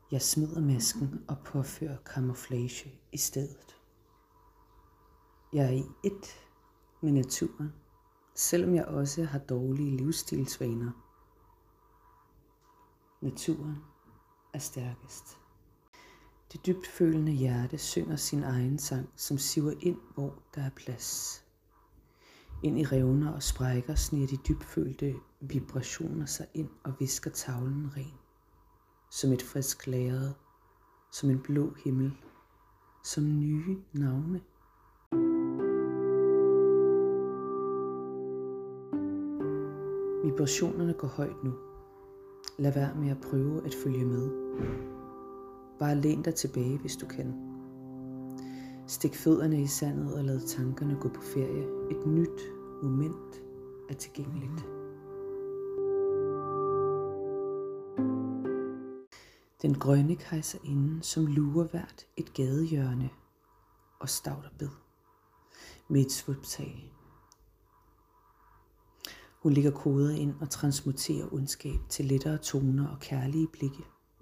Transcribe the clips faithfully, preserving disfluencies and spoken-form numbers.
Jeg smider masken og påfører camouflage i stedet. Jeg er i ét med naturen, selvom jeg også har dårlige livsstilsvaner. Naturen er stærkest. Det dybtfølende hjerte synger sin egen sang, som siver ind, hvor der er plads. Ind i revner og sprækker sniger de dybfølte vibrationer sig ind og visker tavlen ren. Som et frisk lærred, som en blå himmel, som nye navne. Vibrationerne går højt nu. Lad være med at prøve at følge med. Bare læn dig tilbage, hvis du kan. Stik fødderne i sandet og lad tankerne gå på ferie. Et nyt moment er tilgængeligt. Den grønne kejserinde, som lurer hvert et gadehjørne og stavter bed med et svuptag. Hun lægger koder ind og transmuterer ondskab til lettere toner og kærlige blikke.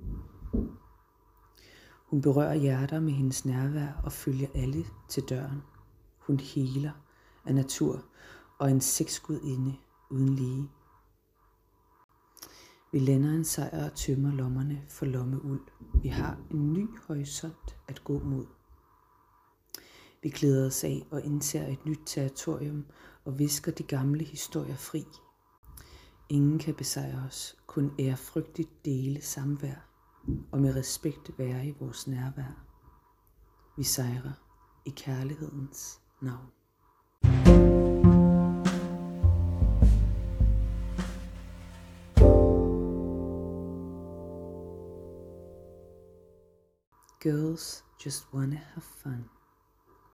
Hun berører hjerter med hendes nærvær og følger alle til døren. Hun healer af natur og en sexgudinde uden lige. Vi lander en sejr og tømmer lommerne for lommeuld. Vi har en ny horisont at gå mod. Vi glæder os af og indtager et nyt territorium og visker de gamle historier fri. Ingen kan besejre os, kun ærefrygtigt dele samvær og med respekt være i vores nærvær. Vi sejrer i kærlighedens navn. Girls just wanna have fun.